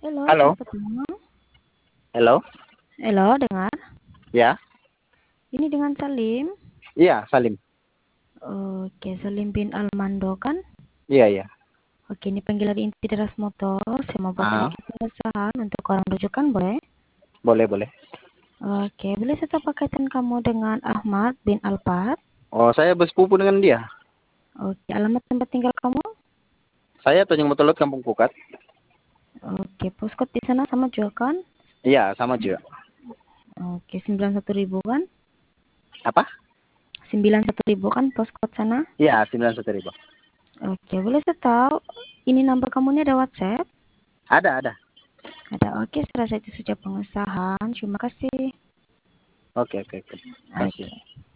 Halo, Halo, selamat malam. halo, Halo, dengar? ya, Ini dengan Salim. iya Salim, Oke, Salim bin Almando kan? iya iya, Oke, ini panggilan inti deras motor. Saya mau buat ah, sedikit pengesahan untuk orang rujukan, boleh? boleh boleh. Oke, boleh saya tahu kaitan kamu dengan Ahmad bin Alpat? Oh saya bersepupu dengan dia. Oke, alamat tempat tinggal kamu? Saya Tanjung Motolot, Kampung Pukat. Oke, postcode di sana sama juga kan? Iya sama juga. Oke, 91.000 kan? Apa? 91.000 kan postcode sana? Iya 91.000. Oke, boleh saya tahu ini nomor kamu ini ada WhatsApp? Ada. Ada. Oke, setelah itu saja pengesahan. Terima kasih. Oke. Kasih. Oke.